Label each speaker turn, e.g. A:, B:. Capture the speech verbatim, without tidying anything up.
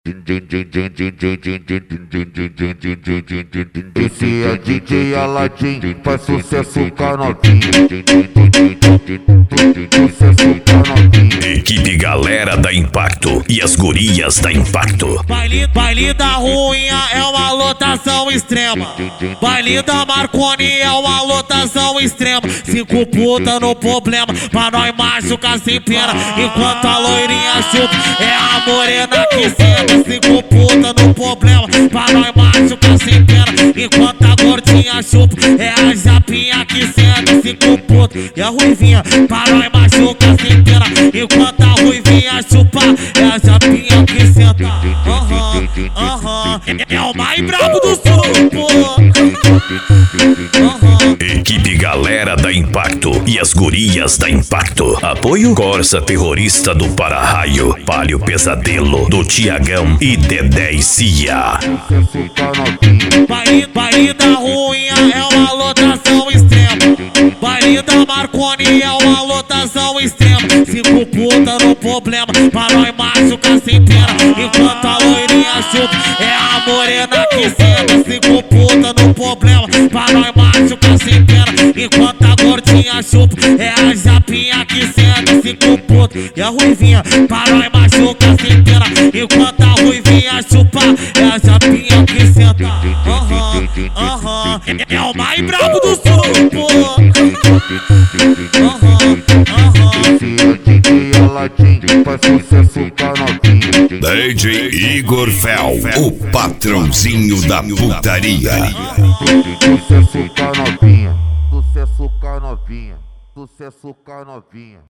A: Esse é D J Aladim, faz sucesso com a novinha. Sucesso com a novinha.
B: Equipe Galera da Impacto e as gurias da Impacto.
C: Baile, baile da ruinha é uma lotação extrema. Baile da Marconi é uma lotação extrema. Cinco puta no problema, pra nós machucar sem pena. Enquanto a loirinha chupa, é a morena que senta. Cinco puta no problema, pra nós machucar sem pena. Enquanto a gordinha chupa, é a japinha que senta. Cinco puta e a ruivinha, pra nós machucar sem pena. Enquanto a ruivinha chupa, é a japinha que senta. Aham, aham, é o mais brabo do suco. Aham.
B: Equipe Galera da Impacto e as gurias da Impacto. Apoio Corsa Terrorista do Para-Raio, Palio Pesadelo do Tiagão e Dedé e Cia.
A: Sucesso com a novinha.
C: Baile, baile da ruinha é uma lotação extrema. Baile da Marconi é uma lotação extrema. Cinco puta no problema, pra nós machucar sem pena. Enquanto a loirinha chupa, é a morena que senta. Cinco puta no problema, pra nós machucar sem pena. Enquanto a gordinha chupa, é a japinha que senta. Cinco puta e a ruivinha, pra nós machucar sem pena. Enquanto a ruivinha chupa, é a japinha que senta. Aham, aham, é o mais brabo do suco. Aham, aham.
A: Esse é D J Aladim, faz sucesso com a novinha.
B: D J Igor Fel, o patrãozinho da putaria.
A: Sucesso com a novinha. Sucesso com a novinha. Sucesso com a novinha.